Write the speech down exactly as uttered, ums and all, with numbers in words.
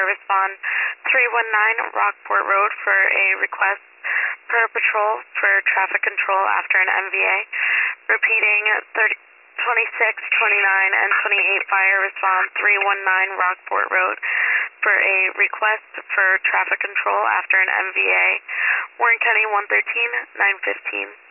respond three one nine Rockport Road for a request per patrol for traffic control after an M V A. Repeating thirty, twenty-six, twenty-nine, and twenty-eight fire respond three one nine Rockport Road for a request for traffic control after an M V A. Warren County one thirteen, nine fifteen.